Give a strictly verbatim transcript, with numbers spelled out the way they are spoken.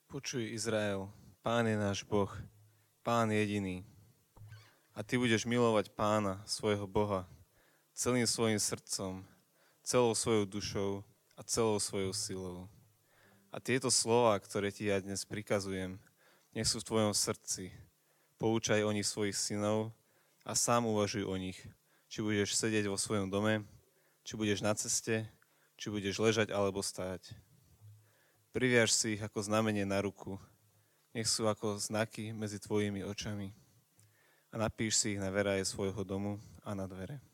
Počuj, Izrael, Pán je náš Boh, Pán jediný. A ty budeš milovať Pána, svojho Boha, celým svojim srdcom, celou svojou dušou a celou svojou silou. A tieto slová, ktoré ti ja dnes prikazujem, nech sú v tvojom srdci. Poučaj o nich svojich synov a sám uvažuj o nich. Či budeš sedieť vo svojom dome, či budeš na ceste, či budeš ležať alebo stáť. Priviaž si ich ako znamenie na ruku. Nech sú ako znaky medzi tvojimi očami. A napíš si ich na veraje svojho domu a na dvere.